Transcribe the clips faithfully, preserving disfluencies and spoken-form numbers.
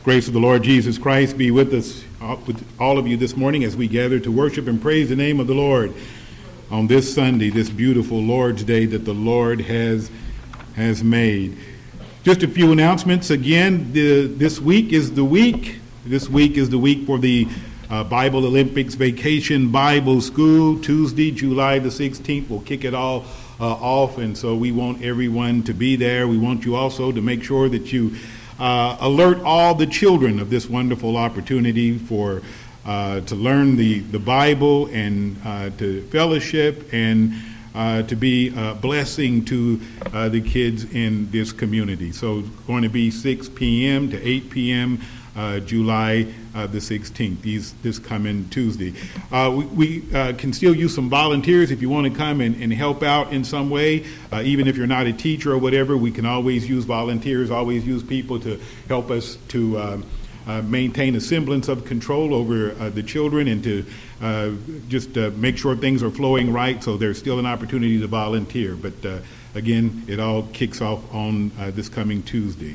Grace of the Lord Jesus Christ be with us, with all of you this morning as we gather to worship and praise the name of the Lord on this Sunday, this beautiful Lord's Day that the Lord has has made. Just a few announcements. Again, the, this week is the week. This week is the week for the uh, Bible Olympics Vacation Bible School. Tuesday, July the sixteenth, we'll kick it all uh, off, and so we want everyone to be there. We want you also to make sure that you Uh, alert all the children of this wonderful opportunity for uh, to learn the, the Bible and uh, to fellowship and uh, to be a blessing to uh, the kids in this community. So it's going to be six p.m. to eight p.m. Uh, July uh, the sixteenth, these, this coming Tuesday. Uh, we we uh, can still use some volunteers if you want to come and, and help out in some way. Uh, even if you're not a teacher or whatever, we can always use volunteers, always use people to help us to uh, uh, maintain a semblance of control over uh, the children and to uh, just uh, make sure things are flowing right. So there's still an opportunity to volunteer. But uh, again, it all kicks off on uh, this coming Tuesday.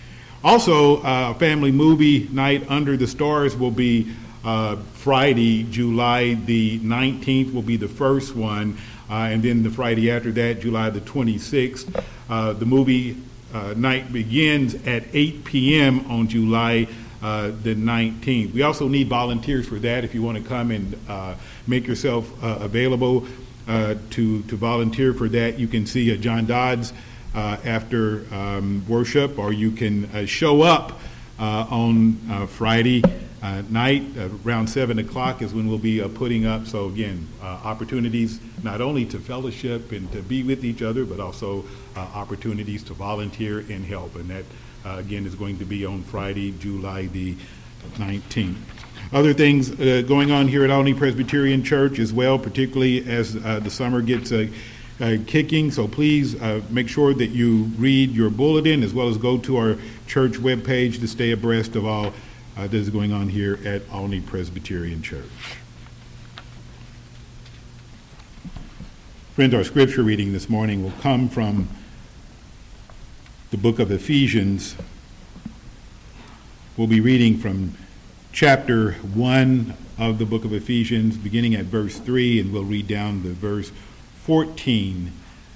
Also, uh, family movie night under the stars will be uh, Friday, July the nineteenth will be the first one, uh, and then the Friday after that, July the twenty-sixth. Uh, the movie uh, night begins at eight p.m. on July uh, the nineteenth. We also need volunteers for that. If you want to come and uh, make yourself uh, available uh, to, to volunteer for that, you can see uh, John Dodds Uh, after um, worship, or you can uh, show up uh, on uh, Friday uh, night uh, around seven o'clock is when we'll be uh, putting up. So again, uh, opportunities not only to fellowship and to be with each other, but also uh, opportunities to volunteer and help. And that, uh, again, is going to be on Friday, July the nineteenth. Other things uh, going on here at Olney Presbyterian Church as well, particularly as uh, the summer gets uh, Uh, kicking, so please uh, make sure that you read your bulletin as well as go to our church webpage to stay abreast of all uh, that is going on here at Olney Presbyterian Church. Friends, our scripture reading this morning will come from the book of Ephesians. We'll be reading from chapter one of the book of Ephesians, beginning at verse three, and we'll read down to verse fourteen.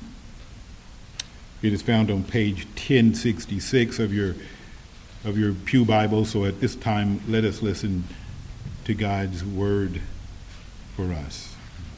It is found on page ten sixty-six of your of your pew Bible. So at this time, let us listen to God's word for us.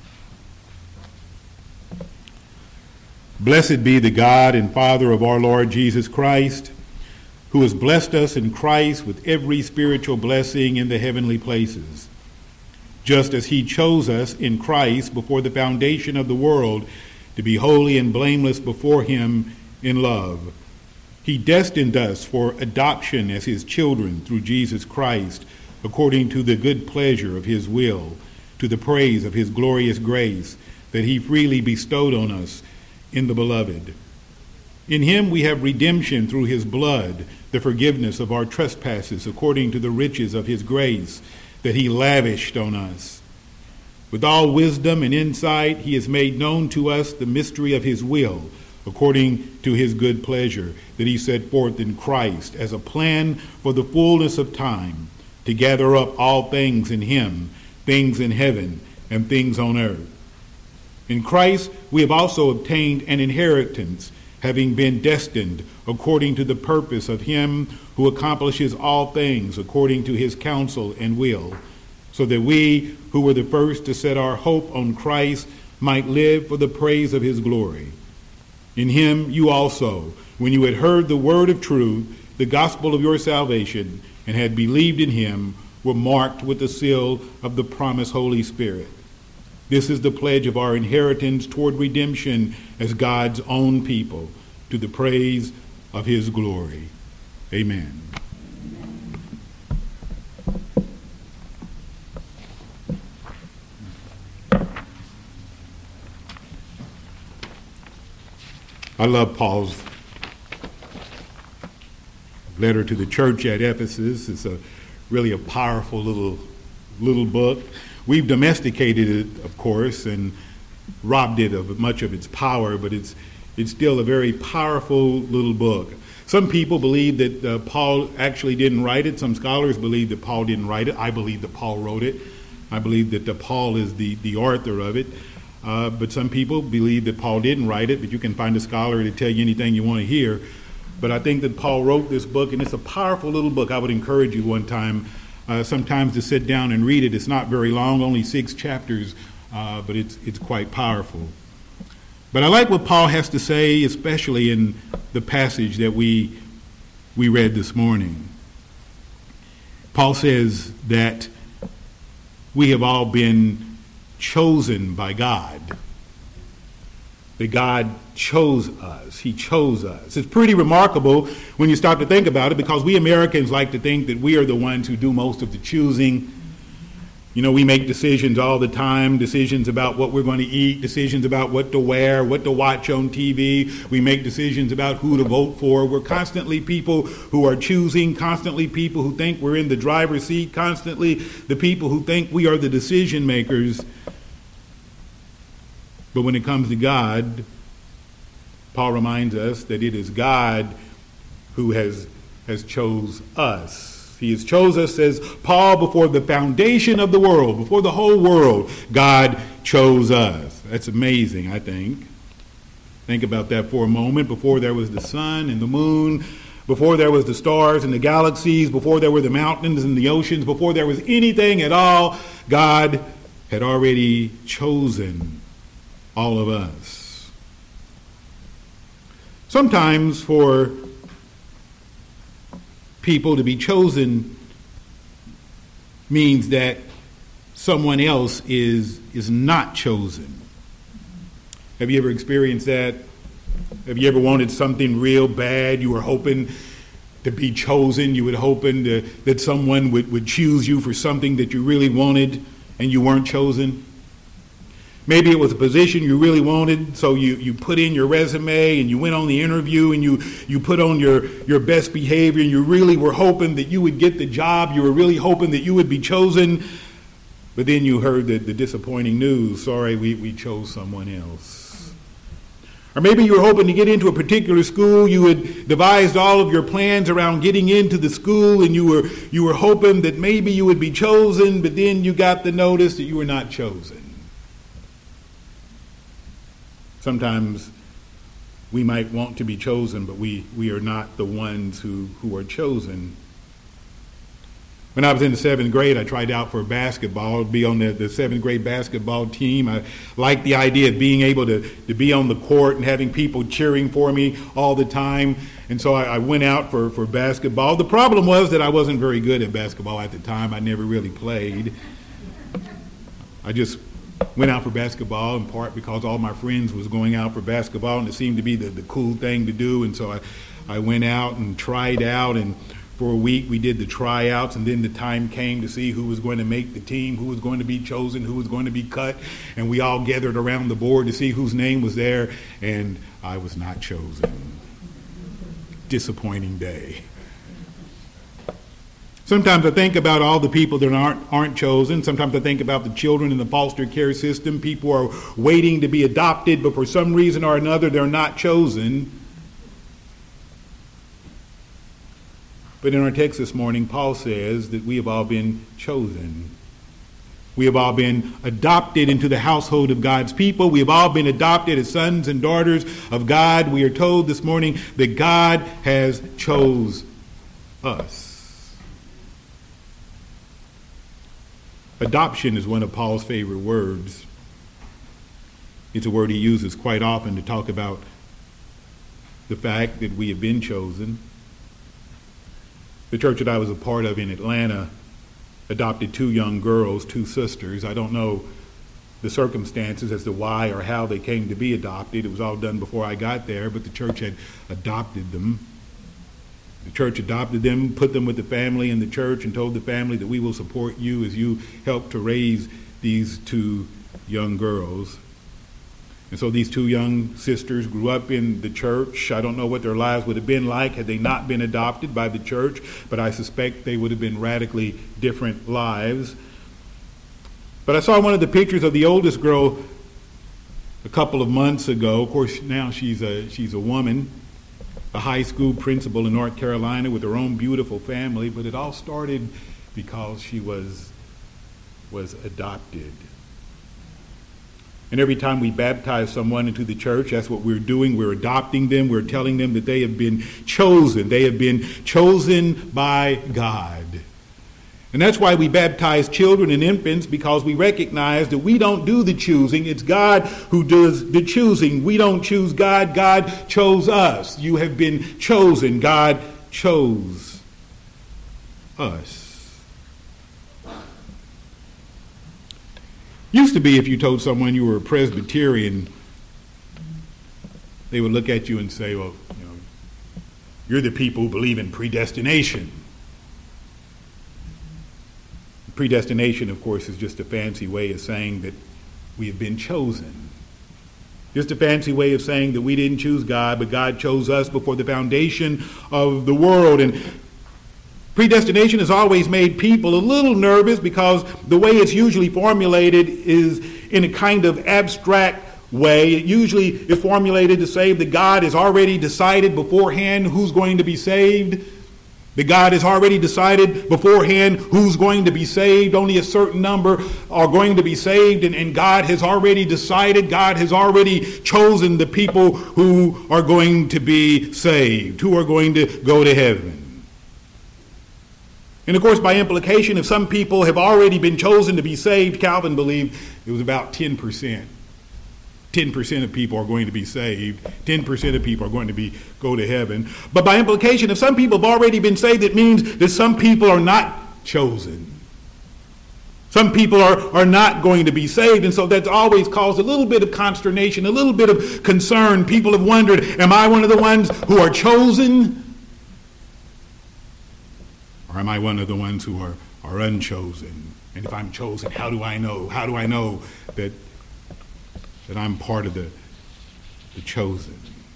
Blessed be the God and Father of our Lord Jesus Christ, who has blessed us in Christ with every spiritual blessing in the heavenly places, just as he chose us in Christ before the foundation of the world to be holy and blameless before him in love. He destined us for adoption as his children through Jesus Christ, according to the good pleasure of his will, to the praise of his glorious grace that he freely bestowed on us in the beloved. In him we have redemption through his blood, the forgiveness of our trespasses, according to the riches of his grace that he lavished on us. With all wisdom and insight, he has made known to us the mystery of his will, according to his good pleasure, that he set forth in Christ as a plan for the fullness of time, to gather up all things in him, things in heaven and things on earth. In Christ we have also obtained an inheritance, having been destined according to the purpose of him who accomplishes all things according to his counsel and will, so that we who were the first to set our hope on Christ might live for the praise of his glory. In him you also, when you had heard the word of truth, the gospel of your salvation, and had believed in him, were marked with the seal of the promised Holy Spirit. This is the pledge of our inheritance toward redemption as God's own people, to the praise of his glory. Amen. I love Paul's letter to the church at Ephesus. It's a really a powerful little little book. We've domesticated it, of course, and robbed it of much of its power, but it's it's still a very powerful little book. Some people believe that uh, Paul actually didn't write it. Some scholars believe that Paul didn't write it. I believe that Paul wrote it. I believe that uh, Paul is the, the author of it. Uh, but some people believe that Paul didn't write it, but you can find a scholar to tell you anything you want to hear. But I think that Paul wrote this book, and it's a powerful little book. I would encourage you one time, uh, sometimes to sit down and read it. It's not very long, only six chapters, uh, but it's it's quite powerful. But I like what Paul has to say, especially in the passage that we we read this morning. Paul says that we have all been chosen by God. That God chose us. He chose us. It's pretty remarkable when you start to think about it, because we Americans like to think that we are the ones who do most of the choosing. You know, we make decisions all the time, decisions about what we're going to eat, decisions about what to wear, what to watch on T V. We make decisions about who to vote for. We're constantly people who are choosing, constantly people who think we're in the driver's seat, constantly the people who think we are the decision makers. But when it comes to God, Paul reminds us that it is God who has, has chose us. He has chose us, says Paul, before the foundation of the world, before the whole world, God chose us. That's amazing, I think. Think about that for a moment. Before there was the sun and the moon, before there was the stars and the galaxies, before there were the mountains and the oceans, before there was anything at all, God had already chosen all of us. Sometimes for people to be chosen means that someone else is is not chosen. Have you ever experienced that? Have you ever wanted something real bad? You were hoping to be chosen. You were hoping to, that someone would, would choose you for something that you really wanted, and you weren't chosen. Maybe it was a position you really wanted, so you, you put in your resume and you went on the interview and you, you put on your, your best behavior, and you really were hoping that you would get the job. You were really hoping that you would be chosen. But then you heard the, the disappointing news. Sorry, we, we chose someone else. Or maybe you were hoping to get into a particular school. You had devised all of your plans around getting into the school, and you were you were hoping that maybe you would be chosen, but then you got the notice that you were not chosen. Sometimes we might want to be chosen, but we, we are not the ones who, who are chosen. When I was in the seventh grade, I tried out for basketball, be on the, the seventh grade basketball team. I liked the idea of being able to, to be on the court and having people cheering for me all the time. And so I, I went out for, for basketball. The problem was that I wasn't very good at basketball at the time. I never really played. I just went out for basketball in part because all my friends was going out for basketball, and it seemed to be the, the cool thing to do. And so I, I went out and tried out, and for a week we did the tryouts, and then the time came to see who was going to make the team, who was going to be chosen, who was going to be cut, and we all gathered around the board to see whose name was there, and I was not chosen. Disappointing day. Sometimes I think about all the people that aren't aren't chosen. Sometimes I think about the children in the foster care system. People are waiting to be adopted, but for some reason or another, they're not chosen. But in our text this morning, Paul says that we have all been chosen. We have all been adopted into the household of God's people. We have all been adopted as sons and daughters of God. We are told this morning that God has chose us. Adoption is one of Paul's favorite words. It's a word he uses quite often to talk about the fact that we have been chosen. The church that I was a part of in Atlanta adopted two young girls, two sisters. I don't know the circumstances as to why or how they came to be adopted. It was all done before I got there, but the church had adopted them. The church adopted them, put them with the family in the church, and told the family that we will support you as you help to raise these two young girls. And so these two young sisters grew up in the church. I don't know what their lives would have been like had they not been adopted by the church, but I suspect they would have been radically different lives. But I saw one of the pictures of the oldest girl a couple of months ago. Of course, now she's a she's a woman. a high school principal in North Carolina with her own beautiful family, but it all started because she was, was adopted. And every time we baptize someone into the church, that's what we're doing. We're adopting them. We're telling them that they have been chosen. They have been chosen by God. And that's why we baptize children and infants, because we recognize that we don't do the choosing. It's God who does the choosing. We don't choose God. God chose us. You have been chosen. God chose us. Used to be, if you told someone you were a Presbyterian, they would look at you and say, well, you know, you're the people who believe in predestination. Predestination, of course, is just a fancy way of saying that we have been chosen. Just a fancy way of saying that we didn't choose God, but God chose us before the foundation of the world. And predestination has always made people a little nervous because the way it's usually formulated is in a kind of abstract way. It usually is formulated to say that God has already decided beforehand who's going to be saved. That God has already decided beforehand who's going to be saved. Only a certain number are going to be saved. And, and God has already decided, God has already chosen the people who are going to be saved, who are going to go to heaven. And of course, by implication, if some people have already been chosen to be saved, Calvin believed it was about ten percent. ten percent of people are going to be saved. ten percent of people are going to be go to heaven. But by implication, if some people have already been saved, it means that some people are not chosen. Some people are, are not going to be saved. And so that's always caused a little bit of consternation, a little bit of concern. People have wondered, am I one of the ones who are chosen? Or am I one of the ones who are, are unchosen? And if I'm chosen, how do I know? How do I know that that I'm part of the, the chosen?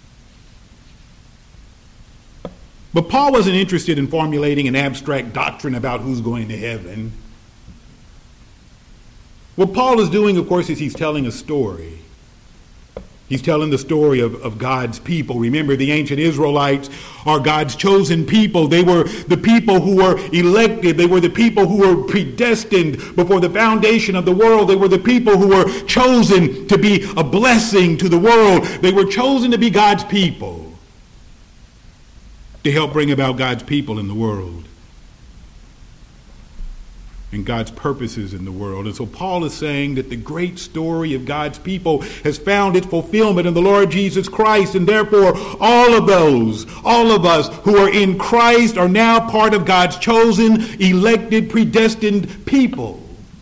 But Paul wasn't interested in formulating an abstract doctrine about who's going to heaven. What Paul is doing, of course, is he's telling a story. He's telling the story of, of God's people. Remember, the ancient Israelites are God's chosen people. They were the people who were elected. They were the people who were predestined before the foundation of the world. They were the people who were chosen to be a blessing to the world. They were chosen to be God's people, to help bring about God's people in the world and God's purposes in the world. And so Paul is saying that the great story of God's people has found its fulfillment in the Lord Jesus Christ, and therefore all of those, all of us who are in Christ are now part of God's chosen, elected, predestined people.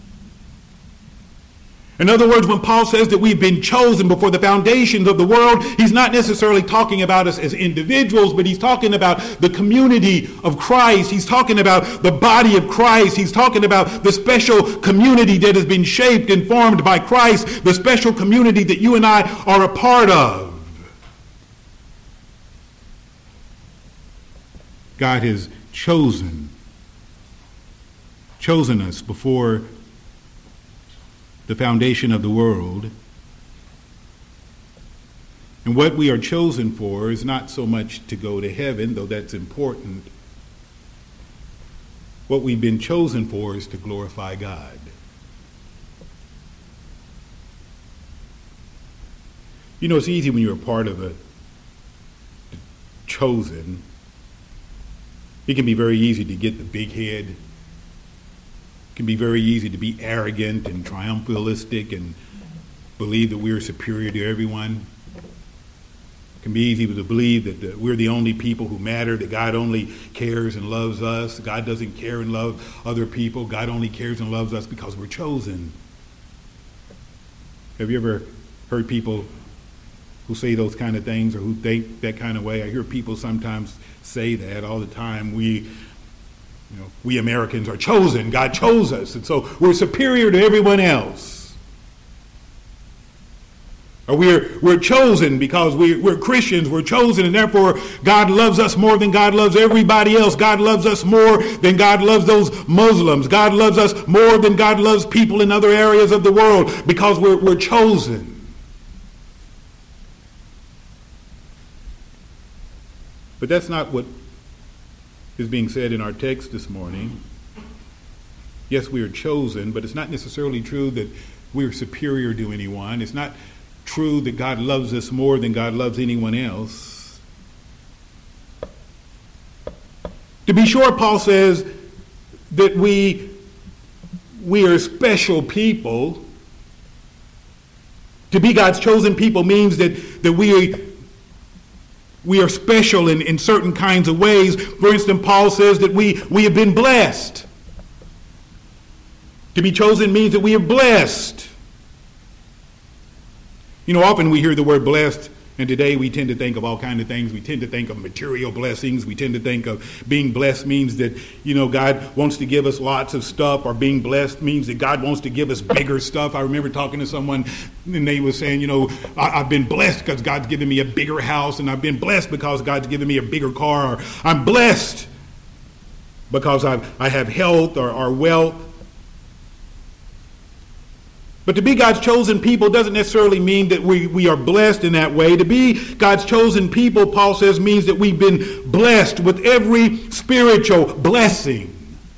In other words, when Paul says that we've been chosen before the foundations of the world, he's not necessarily talking about us as individuals, but he's talking about the community of Christ. He's talking about the body of Christ. He's talking about the special community that has been shaped and formed by Christ, the special community that you and I are a part of. God has chosen, chosen us before the foundation of the world. And what we are chosen for is not so much to go to heaven, though that's important. What we've been chosen for is to glorify God. You know, it's easy when you're a part of a chosen. It can be very easy to get the big head. It can be very easy to be arrogant and triumphalistic and believe that we're superior to everyone. It can be easy to believe that the, we're the only people who matter, that God only cares and loves us. God doesn't care and love other people. God only cares and loves us because we're chosen. Have you ever heard people who say those kind of things or who think that kind of way? I hear people sometimes say that all the time. We You know, we Americans are chosen. God chose us, and so we're superior to everyone else. Or we're we're chosen because we, we're Christians. We're chosen, and therefore God loves us more than God loves everybody else. God loves us more than God loves those Muslims. God loves us more than God loves people in other areas of the world because we're we're chosen. But that's not what is being said in our text this morning. Yes, we are chosen, but it's not necessarily true that we're superior to anyone. It's not true that God loves us more than God loves anyone else. To be sure, Paul says that we, we are special people. To be God's chosen people means that, that we, we are special in, in certain kinds of ways. For instance, Paul says that we, we have been blessed. To be chosen means that we are blessed. You know, often we hear the word blessed, and today we tend to think of all kinds of things. We tend to think of material blessings. We tend to think of being blessed means that, you know, God wants to give us lots of stuff, or being blessed means that God wants to give us bigger stuff. I remember talking to someone, and they were saying, you know, I, I've been blessed because God's given me a bigger house, and I've been blessed because God's given me a bigger car, or I'm blessed because I've, I have health or, or wealth. But to be God's chosen people doesn't necessarily mean that we, we are blessed in that way. To be God's chosen people, Paul says, means that we've been blessed with every spiritual blessing.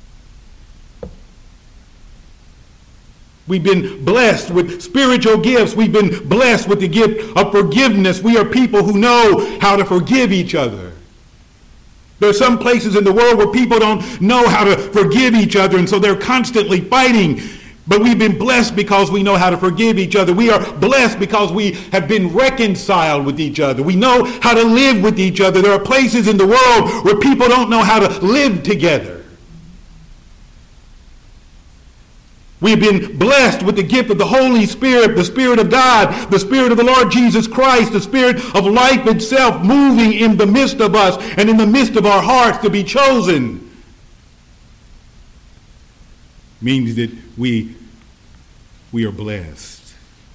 We've been blessed with spiritual gifts. We've been blessed with the gift of forgiveness. We are people who know how to forgive each other. There are some places in the world where people don't know how to forgive each other, and so they're constantly fighting. But we've been blessed because we know how to forgive each other. We are blessed because we have been reconciled with each other. We know how to live with each other. There are places in the world where people don't know how to live together. We've been blessed with the gift of the Holy Spirit, the Spirit of God, the Spirit of the Lord Jesus Christ, the Spirit of life itself moving in the midst of us and in the midst of our hearts. To be chosen means that we, we are blessed.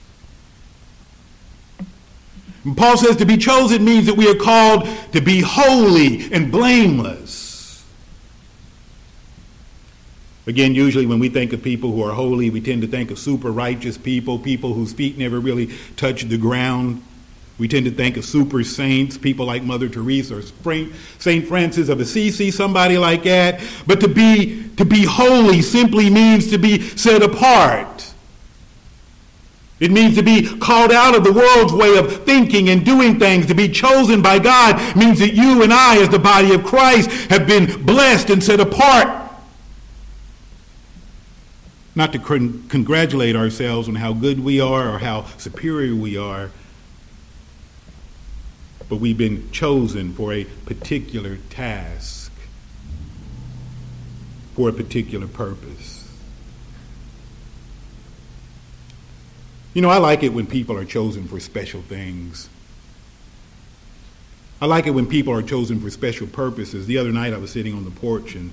And Paul says to be chosen means that we are called to be holy and blameless. Again, usually when we think of people who are holy, we tend to think of super righteous people, people whose feet never really touch the ground. We tend to think of super saints, people like Mother Teresa or Saint Francis of Assisi, somebody like that. But to be, to be holy simply means to be set apart. It means to be called out of the world's way of thinking and doing things. To be chosen by God means that you and I, as the body of Christ, have been blessed and set apart. Not to con- congratulate ourselves on how good we are or how superior we are, but we've been chosen for a particular task, for a particular purpose. You know, I like it when people are chosen for special things. I like it when people are chosen for special purposes. The other night I was sitting on the porch and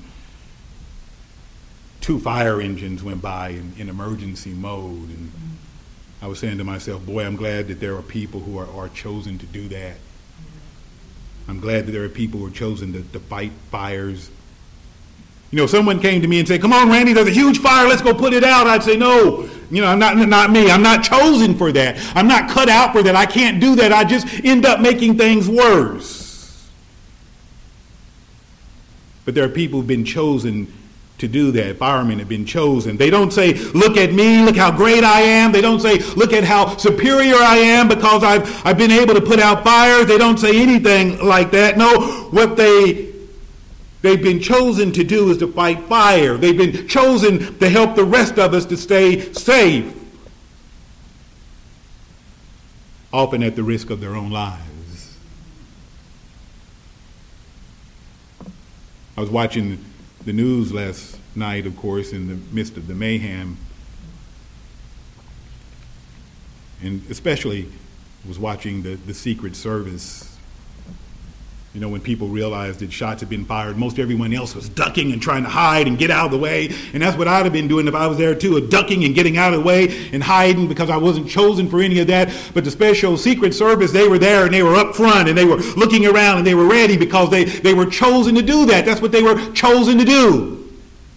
two fire engines went by in, in emergency mode. And I was saying to myself, boy, I'm glad that there are people who are, are chosen to do that. I'm glad that there are people who are chosen to, to fight fires. You know, if someone came to me and said, come on, Randy, there's a huge fire, let's go put it out. I'd say, no, you know, I'm not, not me. I'm not chosen for that. I'm not cut out for that. I can't do that. I just end up making things worse. But there are people who've been chosen to do that. Firemen have been chosen. They don't say, look at me, look how great I am. They don't say, look at how superior I am because I've, I've been able to put out fires. They don't say anything like that. No, what they, they've been chosen to do is to fight fire. They've been chosen to help the rest of us to stay safe, often at the risk of their own lives. I was watching the news last night, of course, in the midst of the mayhem, and especially was watching the, the Secret Service. You know, when people realized that shots had been fired, most everyone else was ducking and trying to hide and get out of the way. And that's what I'd have been doing if I was there too, ducking and getting out of the way and hiding, because I wasn't chosen for any of that. But the Special Secret Service, they were there and they were up front and they were looking around and they were ready because they, they were chosen to do that. That's what they were chosen to do.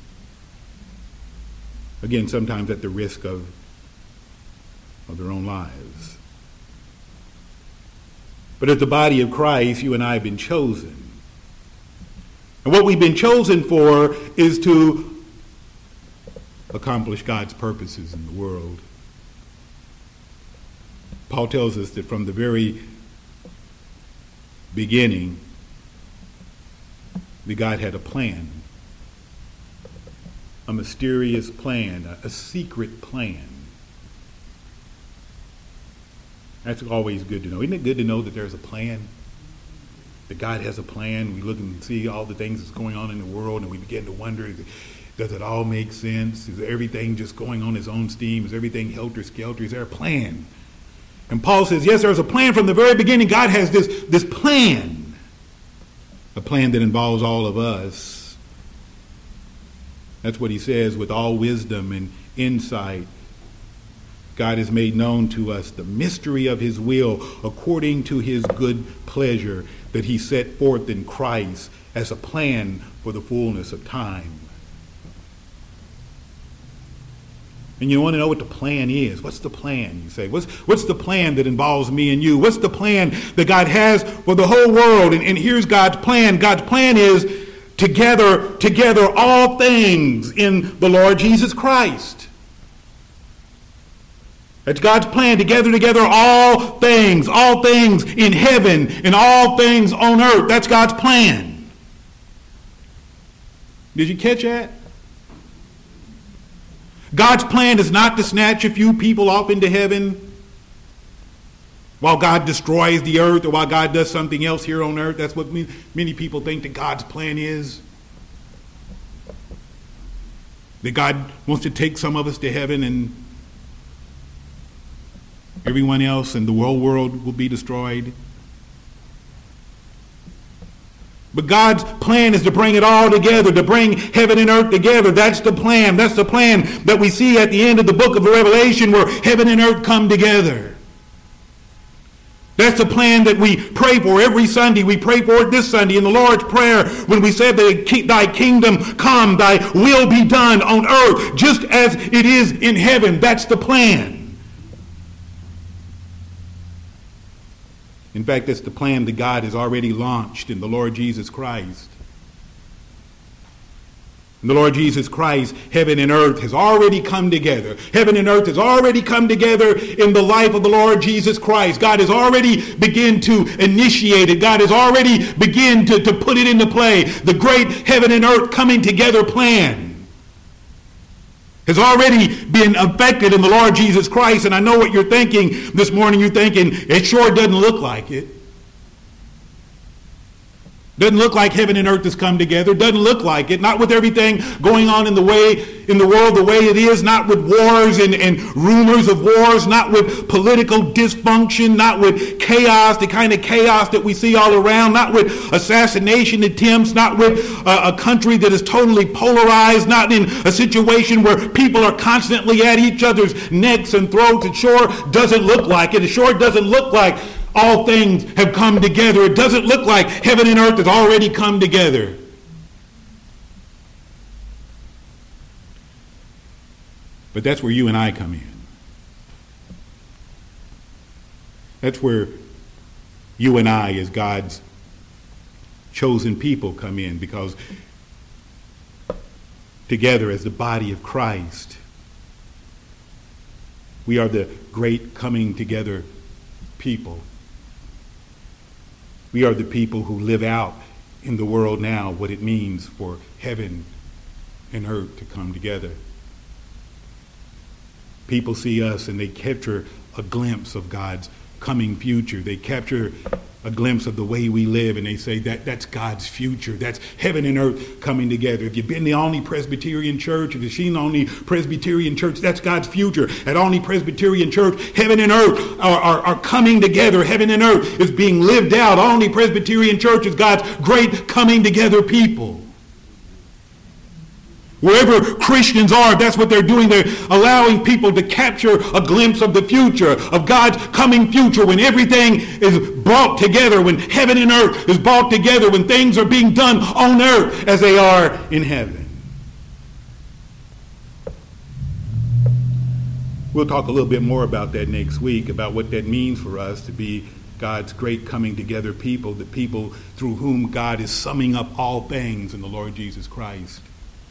Again, sometimes at the risk of, of their own lives. But as the body of Christ, you and I have been chosen. And what we've been chosen for is to accomplish God's purposes in the world. Paul tells us that from the very beginning, that God had a plan, a mysterious plan, a, a secret plan. That's always good to know. Isn't it good to know that there's a plan? That God has a plan. We look and see all the things that's going on in the world, and we begin to wonder, does it all make sense? Is everything just going on its own steam? Is everything helter-skelter? Is there a plan? And Paul says, yes, there's a plan from the very beginning. God has this, this plan, a plan that involves all of us. That's what he says, with all wisdom and insight, God has made known to us the mystery of his will according to his good pleasure that he set forth in Christ as a plan for the fullness of time. And you want to know what the plan is. What's the plan, you say? What's, what's the plan that involves me and you? What's the plan that God has for the whole world? And, and here's God's plan. God's plan is together, together all things in the Lord Jesus Christ. That's God's plan, together, together all things, all things in heaven and all things on earth. That's God's plan. Did you catch that? God's plan is not to snatch a few people off into heaven while God destroys the earth or while God does something else here on earth. That's what many people think that God's plan is. That God wants to take some of us to heaven and everyone else and the whole world will be destroyed. But God's plan is to bring it all together, to bring heaven and earth together. That's the plan. That's the plan that we see at the end of the book of Revelation, where heaven and earth come together. That's the plan that we pray for every Sunday. We pray for it this Sunday in the Lord's Prayer when we say, thy kingdom come, thy will be done on earth just as it is in heaven. That's the plan. In fact, it's the plan that God has already launched in the Lord Jesus Christ. In the Lord Jesus Christ, heaven and earth has already come together. Heaven and earth has already come together in the life of the Lord Jesus Christ. God has already begun to initiate it. God has already begun to, to put it into play. The great heaven and earth coming together plan has already been effected in the Lord Jesus Christ. And I know what you're thinking this morning. You're thinking, it sure doesn't look like it. Doesn't look like heaven and earth has come together. Doesn't look like it. Not with everything going on in the way in the world the way it is. Not with wars and, and rumors of wars. Not with political dysfunction. Not with chaos, the kind of chaos that we see all around. Not with assassination attempts. Not with a, a country that is totally polarized. Not in a situation where people are constantly at each other's necks and throats. It sure doesn't look like it. It sure doesn't look like all things have come together. It doesn't look like heaven and earth has already come together. But that's where you and I come in. That's where you and I, as God's chosen people, come in, because together as the body of Christ, we are the great coming together people. We are the people who live out in the world now what it means for heaven and earth to come together. People see us and they capture a glimpse of God's coming future. They capture a glimpse of the way we live, and they say that that's God's future. That's heaven and earth coming together. If you've been to Olney Presbyterian Church, if you've seen Olney Presbyterian Church, that's God's future. At Olney Presbyterian Church, heaven and earth are, are, are coming together. Heaven and earth is being lived out. Olney Presbyterian Church is God's great coming together people. Wherever Christians are, that's what they're doing. They're allowing people to capture a glimpse of the future, of God's coming future, when everything is brought together, when heaven and earth is brought together, when things are being done on earth as they are in heaven. We'll talk a little bit more about that next week, about what that means for us to be God's great coming together people, the people through whom God is summing up all things in the Lord Jesus Christ.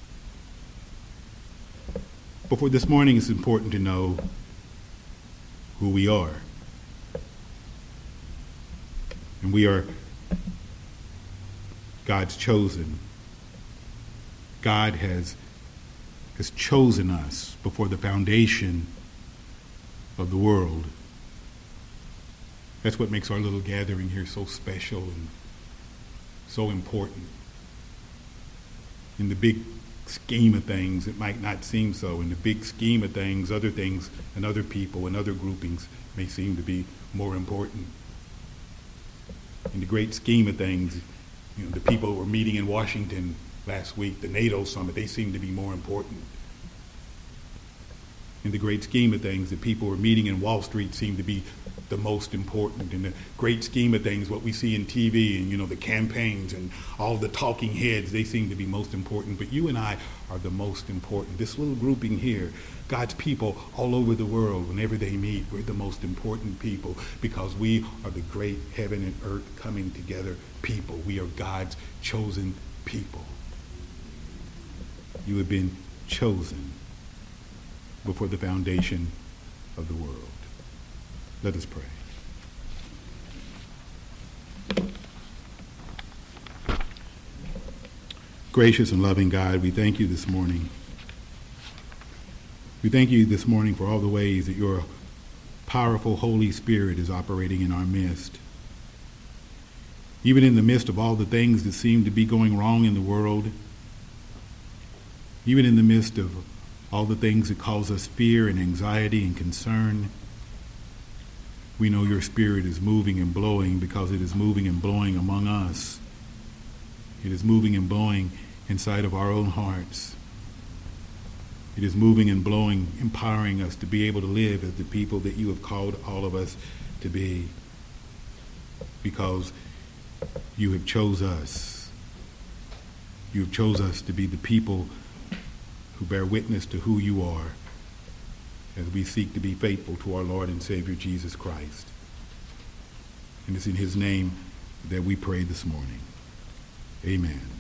But for this morning, it's important to know who we are. And we are God's chosen. God has, has chosen us before the foundation of the world. That's what makes our little gathering here so special and so important. In the big scheme of things, it might not seem so. In the big scheme of things, other things and other people and other groupings may seem to be more important. In the great scheme of things, you know, the people who were meeting in Washington last week, the NATO summit, they seem to be more important. In the great scheme of things, the people who are meeting in Wall Street seem to be the most important. In the great scheme of things, what we see in T V and, you know, the campaigns and all the talking heads, they seem to be most important. But you and I are the most important. This little grouping here, God's people all over the world, whenever they meet, we're the most important people because we are the great heaven and earth coming together people. We are God's chosen people. You have been chosen before the foundation of the world. Let us pray. Gracious and loving God, we thank you this morning. We thank you this morning for all the ways that your powerful Holy Spirit is operating in our midst. Even in the midst of all the things that seem to be going wrong in the world, even in the midst of all the things that cause us fear and anxiety and concern, we know your Spirit is moving and blowing because it is moving and blowing among us. It is moving and blowing inside of our own hearts. It is moving and blowing, empowering us to be able to live as the people that you have called all of us to be, because you have chose us. You have chose us to be the people who bear witness to who you are as we seek to be faithful to our Lord and Savior Jesus Christ. And it's in his name that we pray this morning. Amen.